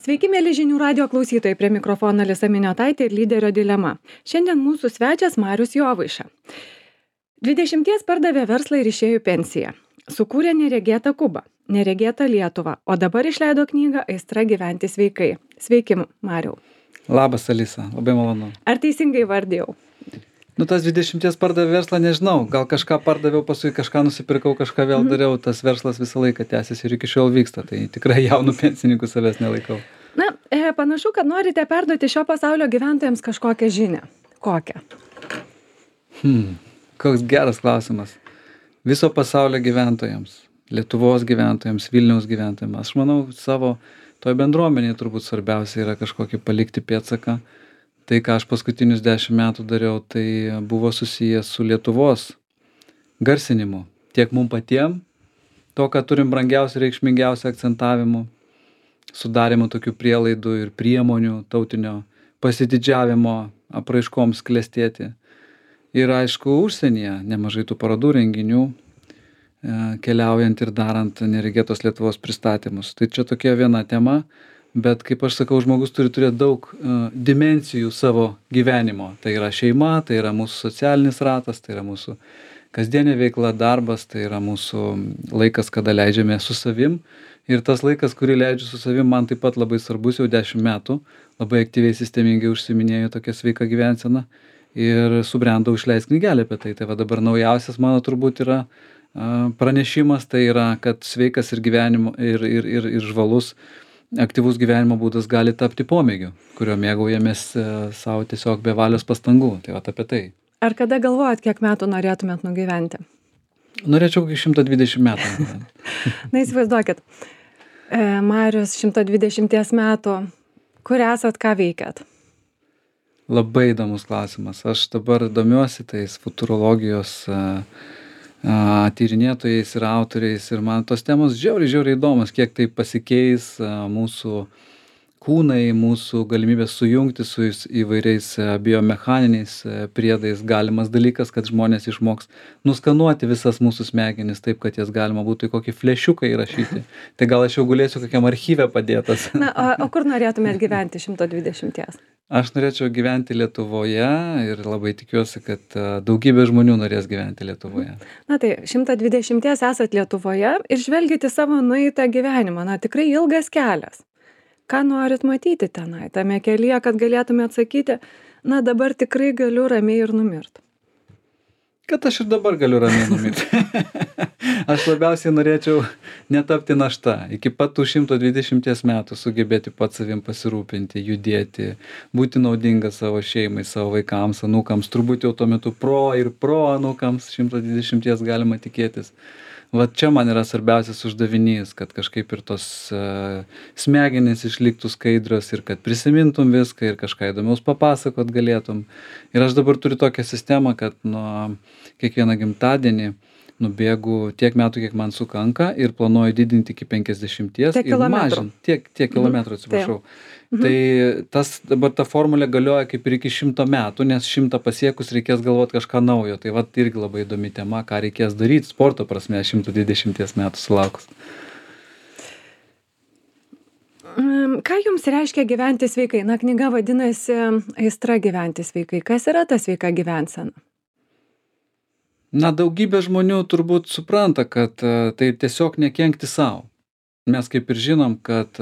Sveiki, mėly žinių radio klausytojai, prie mikrofono Alisa Miniotaitė ir lyderio dilema. Šiandien mūsų svečias Marius Jovaiša. 20 pardavė verslą ir išėjo į pensiją. Sukūrė neregėtą Kubą, neregėtą Lietuvą, o dabar išleido knygą Aistra gyventi sveikai. Sveiki, Mariau. Labas, Alisa, labai malonu. Ar teisingai vardėjau? Tas 20 pardavė verslą, nežinau, gal kažką pardaviau, paskui kažką nusipirkau, kažką vėl dariau, tas verslas visą laiką tęsiasi ir iki šiol vyksta, tai tikrai jaunų pensininkų savęs nelaikau. Panašu, kad norite perduoti šio pasaulio gyventojams kažkokią žinią. Kokią? Koks geras klausimas. Viso pasaulio gyventojams, Lietuvos gyventojams, Vilniaus gyventojams, aš manau, savo toj bendruomenėje turbūt svarbiausia yra kažkokį palikti pėdsaką. Tai, ką aš paskutinius 10 metų dariau, tai buvo susijęs su Lietuvos garsinimu. Tiek mum patiem, to, ką turim brangiausią, reikšmingiausią akcentavimu, sudarimu tokių prielaidų ir priemonių tautinio pasididžiavimo apraiškoms klestėti. Ir aišku, užsienyje nemažai tų parodų renginių, keliaujant ir darant neregėtos Lietuvos pristatymus. Tai čia tokia viena tema. Bet, kaip aš sakau, žmogus turi turėti daug dimensijų savo gyvenimo. Tai yra šeima, tai yra mūsų socialinis ratas, tai yra mūsų kasdienė veikla, darbas, tai yra mūsų laikas, kada leidžiame su savim. Ir tas laikas, kurį leidžiu su savim, man taip pat labai svarbus jau 10 metų. Labai aktyviai, sistemingai užsiiminėju tokią sveiką gyvenseną. Ir subrendau išleisti knygelę apie tai. Tai va dabar naujausias mano turbūt yra pranešimas, tai yra, kad sveikas ir gyvenimo ir žvalus aktyvus gyvenimo būdas gali tapti pomėgiu, kurio mėgaujamės savo tiesiog be valios pastangų. Tai vat apie tai. Ar kada galvojat, kiek metų norėtumėt nugyventi? Norėčiau iki 120 metų. Įsivaizduokit, Marius 120 metų, kur esat, ką veikiat? Labai įdomus klausimas. Aš dabar domiuosi tais futurologijos tyrinėtojais ir autoriais ir man tos temos žiauriai įdomus, kiek tai pasikeis mūsų kūnai, mūsų galimybės sujungti su įvairiais biomechaniniais priedais. Galimas dalykas, kad žmonės išmoks nuskanuoti visas mūsų smegenis taip, kad jas galima būtų į kokį flešiuką įrašyti. Tai gal aš jau gulėsiu kokiam archyve padėtas. O kur norėtumėt gyventi 120? Aš norėčiau gyventi Lietuvoje ir labai tikiuosi, kad daugybė žmonių norės gyventi Lietuvoje. Tai 120 esat Lietuvoje ir žvelgite savo nueitą gyvenimą. Tikrai ilgas kelias. Ką norit matyti tenai, tame kelyje, kad galėtumėt atsakyti, dabar tikrai galiu ramiai ir numirti. Kad aš ir dabar galiu ramiai numirti. Aš labiausiai norėčiau netapti našta. Iki pat tų 120 metų sugebėti pats savim pasirūpinti, judėti, būti naudingas savo šeimai, savo vaikams, anūkams. Turbūt jau tuo metu pro anūkams 120 galima tikėtis. Vat čia man yra svarbiausias uždavinys, kad kažkaip ir tos smegenys išliktų skaidrios ir kad prisimintum viską ir kažką įdomiaus papasakot galėtum. Ir aš dabar turiu tokią sistemą, kad nuo kiekvieną gimtadienį nubėgu tiek metų, kiek man sukanka ir planuoju didinti iki 50 ir mažinti. Tiek kilometrų, atsiprašau. Tai dabar ta formulė galioja kaip ir iki 100 metų, nes 100 pasiekus reikės galvoti kažką naujo. Tai vat irgi labai įdomi tema, ką reikės daryti sporto prasme 120 metų sulaukus. Ką jums reiškia gyventi sveikai? Knyga vadinasi Aistra gyventi sveikai. Kas yra ta sveika gyvensena? Daugybė žmonių turbūt supranta, kad tai tiesiog nekenkti savo. Mes kaip ir žinom, kad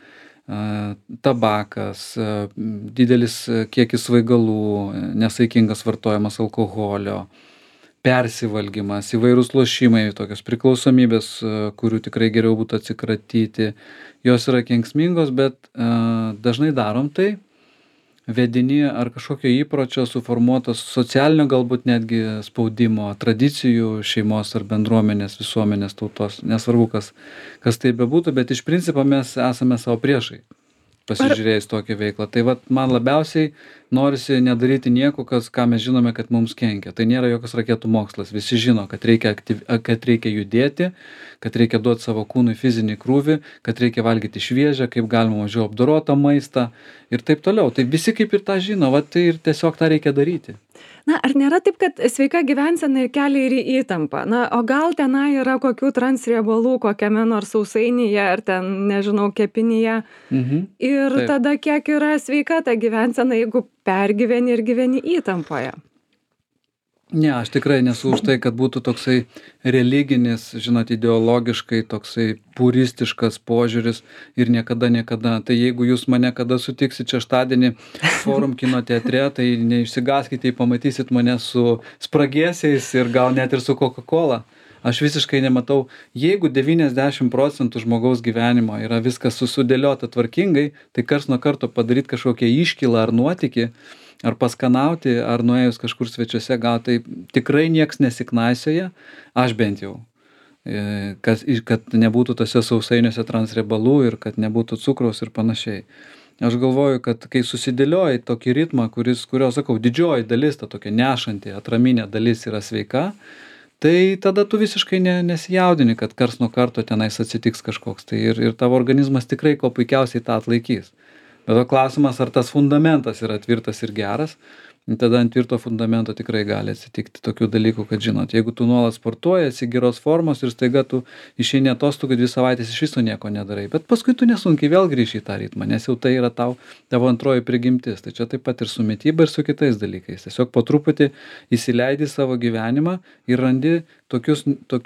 tabakas, didelis kiekis svaigalų, nesaikingas vartojimas alkoholio, persivalgymas, įvairūs lošimai, tokios priklausomybės, kurių tikrai geriau būtų atsikratyti, jos yra kenksmingos, bet dažnai darom tai vedini ar kažkokio įpročio suformuotos socialinio galbūt netgi spaudimo, tradicijų šeimos ar bendruomenės, visuomenės, tautos, nesvarbu kas tai bebūtų, bet iš principo mes esame savo priešai, pasižiūrėjus tokią veiklą. Tai vat man labiausiai norisi nedaryti nieko, ką mes žinome, kad mums kenkia. Tai nėra jokios raketų mokslas. Visi žino, kad reikia judėti, kad reikia duoti savo kūnui fizinį krūvį, kad reikia valgyti šviežią, kaip galima mažiau apdorotą maistą ir taip toliau. Tai visi kaip ir tą žino, tai ir tiesiog tą reikia daryti. Na, ar nėra taip, kad sveika gyvensena ir kelia ir į įtampą? Na, o gal tenai yra kokių transriebalų kokiame nors sausainyje ar ten, nežinau, kepinėje? Ir Taip. tada kiek yra sveika ta gyvensena, jeigu pergyveni ir gyveni įtampoje? Ne, aš tikrai nesu už tai, kad būtų toksai religinis, žinot, ideologiškai toksai puristiškas požiūris ir niekada. Tai jeigu jūs mane kada sutiksit šeštadienį Forum kino teatre, tai neišsigąskite, pamatysit mane su spragėsiais ir gal net ir su Coca-Cola. Aš visiškai nematau, jeigu 90% žmogaus gyvenimo yra viskas sudėliota tvarkingai, tai karts nuo karto padaryti kažkokią iškylą ar nuotykį, ar paskanauti, ar nuėjus kažkur svečiuose gauti, tai tikrai nieks nesiknaisioja, aš bent jau, kad nebūtų tose sausainiuose transriebalų ir kad nebūtų cukraus ir panašiai. Aš galvoju, kad kai susidėlioji tokį ritmą, kurio, sakau, didžioji dalis, ta tokia nešanti, atraminė dalis yra sveika, tai tada tu visiškai nesijaudini, kad karts nuo karto tenais atsitiks kažkoks. Tai ir tavo organizmas tikrai ko puikiausiai tą atlaikys. Bet to klausimas, ar tas fundamentas yra tvirtas ir geras, tada ant tvirto fundamento tikrai gali atsitikti tokių dalykų, kad žinot, jeigu tu nuolat sportuoji, esi geros formos ir staiga tu išeini atostogų 2 savaitės iš viso nieko nedarai, bet paskui tu nesunkiai vėl grįši į tą ritmą, nes jau tai yra tavo antroji prigimtis. Tai čia taip pat ir su mityba ir su kitais dalykais. Tiesiog po truputį įsileidi savo gyvenimą ir randi tokius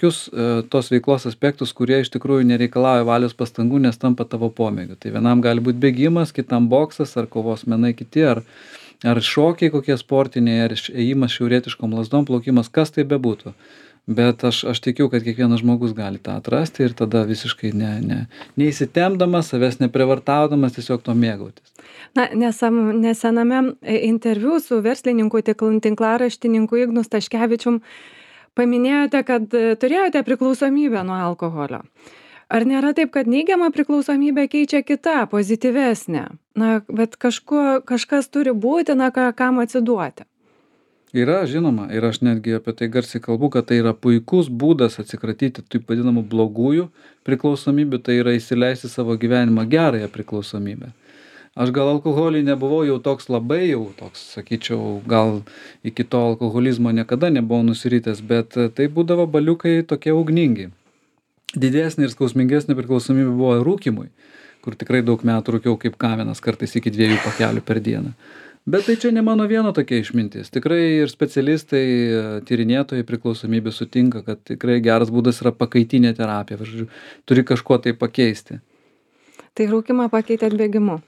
tos veiklos aspektus, kurie iš tikrųjų nereikalauja valios pastangų, nes tampa tavo pomėgiu. Tai vienam gali būti bėgimas, kitam boksas ar kovos menai kiti, ar šokiai kokie sportiniai, ar ėjimas šiaurietiškom lazdom, plaukimas, kas tai bebūtų. Bet aš tikiu, kad kiekvienas žmogus gali tą atrasti ir tada visiškai neįsitemdamas, savęs neprivartaudamas, tiesiog to mėgautis. Na, nesename interviu su verslininku tinklaraštininku Ignu Staškevičium paminėjote, kad turėjote priklausomybę nuo alkoholio. Ar nėra taip, kad neigiama priklausomybė keičia kitą, pozityvesnę? Na, bet kažkas turi būti, kam atsiduoti. Yra, žinoma, ir aš netgi apie tai garsiai kalbu, kad tai yra puikus būdas atsikratyti taip vadinamų blogųjų priklausomybių, tai yra įsileisti savo gyvenimą gerąją priklausomybę. Aš gal alkoholį nebuvau jau toks labai sakyčiau, gal iki to alkoholizmo niekada nebuvau nusiritęs, bet tai būdavo baliukai tokie ugningi. Didesnė ir skausmingesnė priklausomybė buvo rūkimui, kur tikrai daug metų rūkiau kaip kaminas, kartais iki 2 pakelių per dieną. Bet tai čia ne mano vieno tokia išmintis. Tikrai ir specialistai, tyrinėtojai priklausomybė sutinka, kad tikrai geras būdas yra pakaitinė terapija. Žodžiu, turi kažko tai pakeisti. Tai rūkimą pakeitėt bėgimu?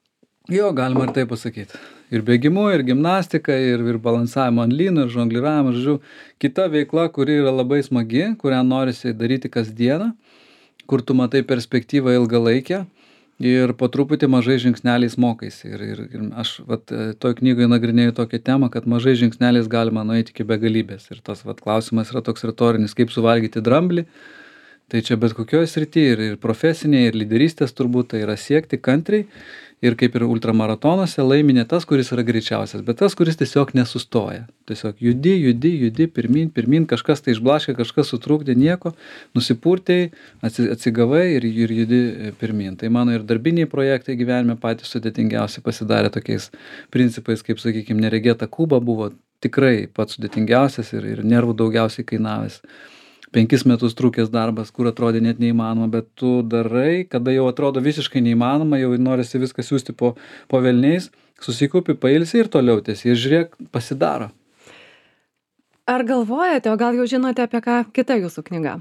Jo, galima ir tai pasakyti. Ir bėgimu, ir gimnastika, ir balansavimo ant lynų, ir žongliravimo, žodžiu, kita veikla, kuri yra labai smagi, kurią norisi daryti kasdieną, kur tu matai perspektyvą ilgalaikę ir po truputį mažai žingsneliais mokaisi. Ir aš toj knygoje nagrinėju tokią temą, kad mažai žingsneliais galima nueiti iki begalybės. Ir tas klausimas yra toks retorinis, kaip suvalgyti dramblį. Tai čia bet kokioje srityje, ir profesinėje, ir lyderystės turbūt, tai yra siekti kantriai. Ir kaip ir ultramaratonuose laimi ne tas, kuris yra greičiausias, bet tas, kuris tiesiog nesustoja. Tiesiog judi, pirmin, kažkas tai išblaškė, kažkas sutrukdė, nieko, nusipurtei, atsigavai ir judi pirmin. Tai mano ir darbiniai projektai gyvenime patys sudėtingiausi pasidarė tokiais principais, kaip, sakykime, neregėta Kuba buvo tikrai pats sudėtingiausias ir nervų daugiausiai kainavęs. 5 metus trukęs darbas, kur atrodė net neįmanoma, bet tu darai, kada jau atrodo visiškai neįmanoma, jau norisi viską siūsti po velniais, susikaupi, pailsi ir toliau tiesi. Ir žiūrėk, pasidaro. Ar galvojate, o gal jau žinote, apie ką kita jūsų knyga?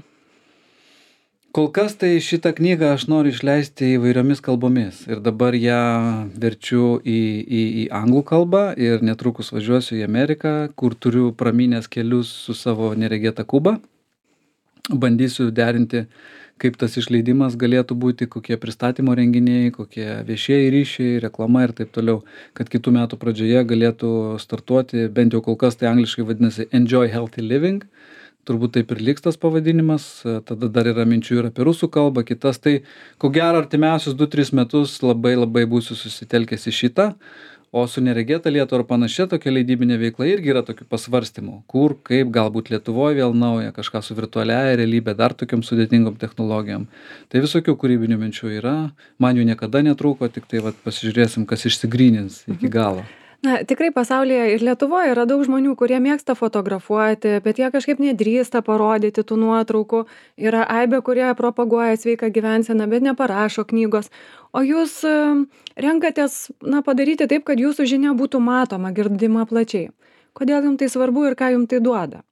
Kol kas tai šitą knygą aš noriu išleisti įvairiomis kalbomis. Ir dabar ją verčiu į anglų kalbą ir netrukus važiuosiu į Ameriką, kur turiu praminęs kelius su savo neregėta Kuba. Bandysiu derinti, kaip tas išleidimas galėtų būti, kokie pristatymo renginiai, kokie viešieji ryšiai, reklama ir taip toliau, kad kitų metų pradžioje galėtų startuoti, bent jau kol kas tai angliškai vadinasi Enjoy Healthy Living, turbūt taip ir liks tas pavadinimas, tada dar yra minčių ir apie rusų kalbą, kitas, tai ko gero artimiausius 2-3 metus labai būsiu susitelkęs į šitą. O su neregėta Lietuva ar panašia tokia leidybinė veikla irgi yra tokių pasvarstymų, kur, kaip, galbūt Lietuvoje vėl nauja, kažką su virtualiaja realybė, dar tokiom sudėtingom technologijom. Tai visokių kūrybinių minčių yra, man jų niekada netrūko, tik tai pasižiūrėsim, kas išsigrynins iki galo. Na, tikrai pasaulyje ir Lietuvoje yra daug žmonių, kurie mėgsta fotografuoti, bet jie kažkaip nedrįsta parodyti tų nuotraukų. Yra aibė, kurie propaguoja sveiką gyvenseną, bet neparašo knygos. O jūs renkatės, na, padaryti taip, kad jūsų žinia būtų matoma, girdima plačiai. Kodėl jums tai svarbu ir ką jums tai duoda?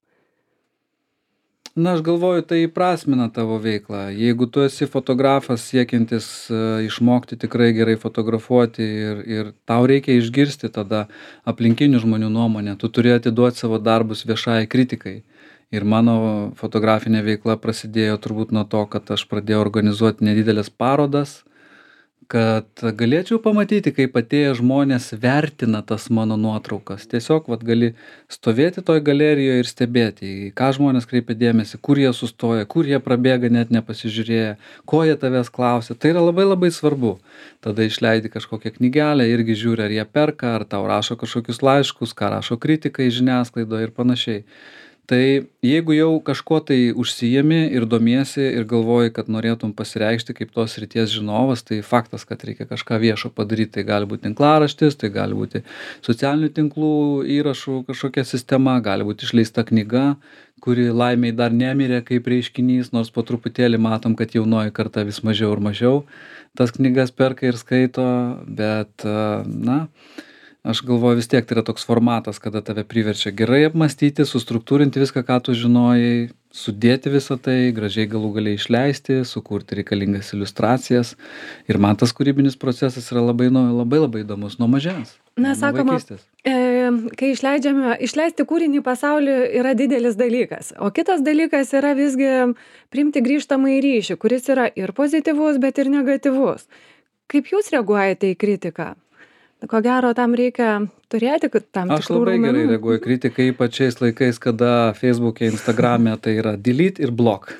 Na, aš galvoju, tai įprasmina tavo veiklą. Jeigu tu esi fotografas siekiantis išmokti tikrai gerai fotografuoti ir tau reikia išgirsti tada aplinkinių žmonių nuomonę, tu turi atiduoti savo darbus viešai kritikai. Ir mano fotografinė veikla prasidėjo turbūt nuo to, kad aš pradėjau organizuoti nedidelės parodas, kad galėčiau pamatyti, kaip atėję žmonės vertina tas mano nuotraukas. Tiesiog gali stovėti toj galerijoje ir stebėti, į ką žmonės kreipia dėmesį, kur jie sustoja, kur jie prabėga net nepasižiūrėję, ko jie tavęs klausia. Tai yra labai labai svarbu. Tada išleidi kažkokią knygelę, irgi žiūri, ar jie perka, ar tau rašo kažkokius laiškus, ką rašo kritikai žiniasklaidoje ir panašiai. Tai jeigu jau kažkuo tai užsiimi ir domiesi ir galvoji, kad norėtum pasireikšti kaip tos srities žinovas, tai faktas, kad reikia kažką viešo padaryti. Tai gali būti tinklaraštis, tai gali būti socialinių tinklų įrašų kažkokia sistema, gali būti išleista knyga, kuri laimiai dar nemirė kaip reiškinys, nors po truputėlį matom, kad jaunoji karta vis mažiau ir mažiau tas knygas perka ir skaito, bet na, aš galvoju, vis tiek tai yra toks formatas, kada tave priverčia gerai apmąstyti, sustruktūrinti viską, ką tu žinojai, sudėti visą tai, gražiai galų galiai išleisti, sukurti reikalingas iliustracijas. Ir man tas kūrybinis procesas yra labai įdomus nuo mažens. Na, sakoma, kai išleisti kūrinį pasaulį yra didelis dalykas, o kitas dalykas yra visgi priimti grįžtamąjį ryšį, kuris yra ir pozityvus, bet ir negatyvus. Kaip jūs reaguojate į kritiką? Ko gero, tam reikia turėti tam tikrų Aš labai gerai reaguoju kritikai, ypač šiais laikais, kada Facebook'e, Instagram'e tai yra delete ir block.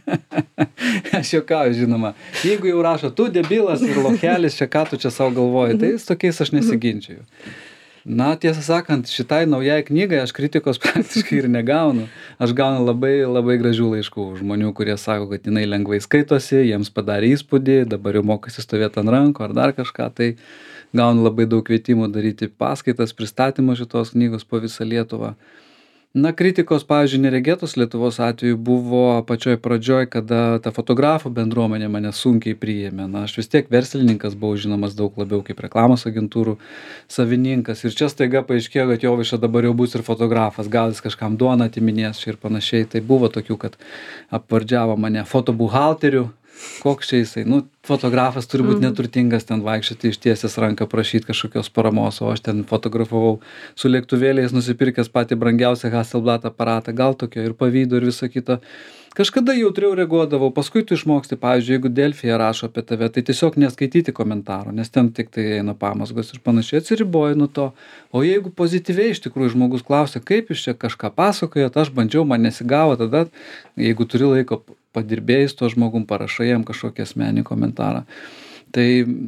Aš juokauju, žinoma. Jeigu jau rašo, tu debilas ir lochelis, čia ką tu čia savo galvoji, tai su tokiais aš nesiginčiu. Na, tiesą sakant, šitai naujai knygai aš kritikos praktiškai ir negaunu. Aš gaunu labai gražių laiškų žmonių, kurie sako, kad jinai lengvai skaitosi, jiems padarė įspūdį, dabar jau mokasi stovėti ant rankų ar dar kažką. Tai gaunu labai daug kvietimų daryti paskaitas, pristatymus šitos knygos po visą Lietuvą. Na, kritikos, pavyzdžiui, neregėtos Lietuvos atveju buvo pačioj pradžioj, kada ta fotografų bendruomenė mane sunkiai priėmė. Na, aš vis tiek verslininkas buvau žinomas daug labiau kaip reklamos agentūrų savininkas. Ir čia staiga paaiškėjo, kad Jovaiša dabar jau bus ir fotografas, gal jis kažkam duoną atiminės čia ir panašiai. Tai buvo tokių, kad apvardžiavo mane fotobuhalteriu. Koks čia jisai, fotografas turi būti neturtingas ten vaikščioti ištiesęs ranką prašyti kažkokios paramos, o aš ten fotografavau su lėktuvėliais nusipirkęs patį brangiausią Hasselblad aparatą, gal tokio ir pavydo ir viso kito. Kažkada jautriau reaguodavau, paskui tu išmoksti, pavyzdžiui, jeigu Delfyje rašo apie tave, tai tiesiog neskaityti komentarų, nes ten tik tai eina pamazgos ir panašiai, atsiriboji nuo to. O jeigu pozityviai iš tikrųjų žmogus klausia, kaip jūs čia kažką pasakojat, aš bandžiau, man nesigavo, tada, jeigu turi laiko padirbėjus to žmogum, parašai jam kažkokį asmeninį komentarą. Tai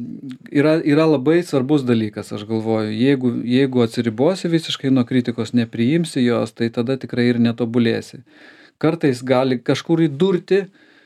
yra labai svarbus dalykas, aš galvoju, jeigu atsiribosi visiškai nuo kritikos, nepriimsi jos, tai tada tikrai ir netobulėsi. Kartais gali kažkur įdurti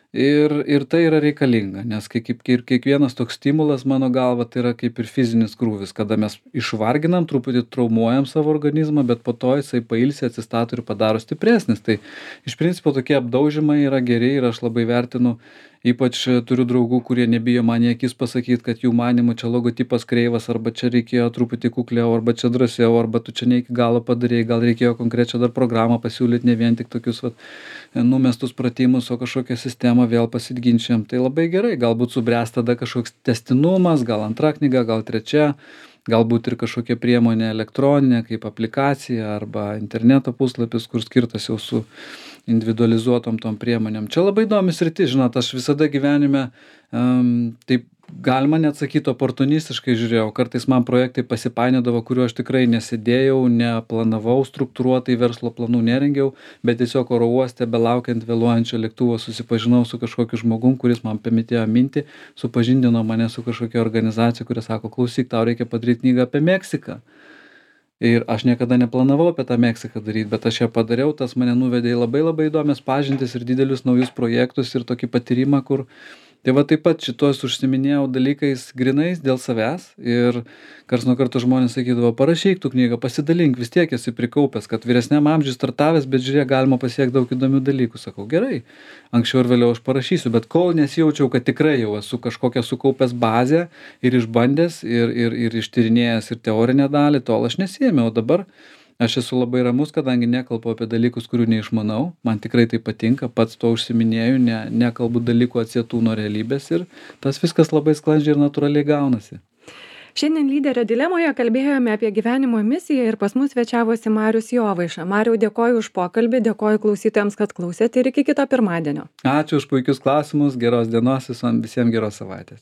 ir tai yra reikalinga, nes kiekvienas toks stimulas, mano galva, tai yra kaip ir fizinis krūvis, kada mes išvarginam, truputį traumuojam savo organizmą, bet po to jisai pailsi, atsistato ir padaro stipresnis. Tai iš principo tokie apdaužymai yra geri ir aš labai vertinu. Ypač turiu draugų, kurie nebijo man į akis pasakyti, kad jų manymu čia logotipas kreivas, arba čia reikėjo truputį kukliau, arba čia drąsiau, arba tu čia ne iki galo padarėjai, gal reikėjo konkrečią dar programą pasiūlyti, ne vien tik tokius numestus pratimus, o kažkokią sistemą vėl pasiginčiam. Tai labai gerai, galbūt subręs tada kažkoks tęstinumas, gal antra knyga, gal trečia, galbūt ir kažkokia priemonė elektroninė, kaip aplikacija arba interneto puslapis, kur skirtas jau su individualizuotom tom priemonėm. Čia labai įdomi sritis, žinot, aš visada gyvenime taip galima net sakyti oportunistiškai žiūrėjau, kartais man projektai pasipainiodavo, kuriuo aš tikrai nesidėjau, neplanavau, struktūruotai verslo planų nerengiau, bet tiesiog oro uoste, belaukiant vėluojančio lėktuvo, susipažinau su kažkokiu žmogum, kuris man pametėjo mintį, supažindino mane su kažkokia organizacija, kuri sako, klausyk, tau reikia padaryti knygą apie Meksiką. Ir aš niekada neplanavau apie tą Meksiką daryti, bet aš ją padariau, tas mane nuvedė į labai įdomias pažintis ir didelius naujus projektus ir tokį patyrimą, kur Tai va taip pat šituos užsiiminėjau dalykais grynais dėl savęs ir karts nuo karto žmonės sakydavo, parašyk tu knygą, pasidalink, vis tiek esi prikaupęs, kad vyresniam amžiui startavęs, bet žiūrėk, galima pasiekti daug įdomių dalykų. Sakau, gerai, anksčiau ir vėliau aš parašysiu, bet kol nesijaučiau, kad tikrai jau esu kažkokią sukaupęs bazę ir išbandęs ir ištyrinėjęs ir teorinę dalį, tol aš nesiėmiau. O dabar aš esu labai ramus, kadangi nekalbu apie dalykus, kurių neišmanau. Man tikrai tai patinka, pats to užsiiminėju, nekalbu dalykų atsietų nuo realybės ir tas viskas labai sklandžiai ir natūraliai gaunasi. Šiandien lyderio dilemoje kalbėjome apie gyvenimo misiją ir pas mus svečiavosi Marius Jovaiša. Mariau, dėkoju už pokalbį, dėkoju klausytojams, kad klausėte ir iki kito pirmadienio. Ačiū už puikius klausimus, geros dienos visiems, geros savaitės.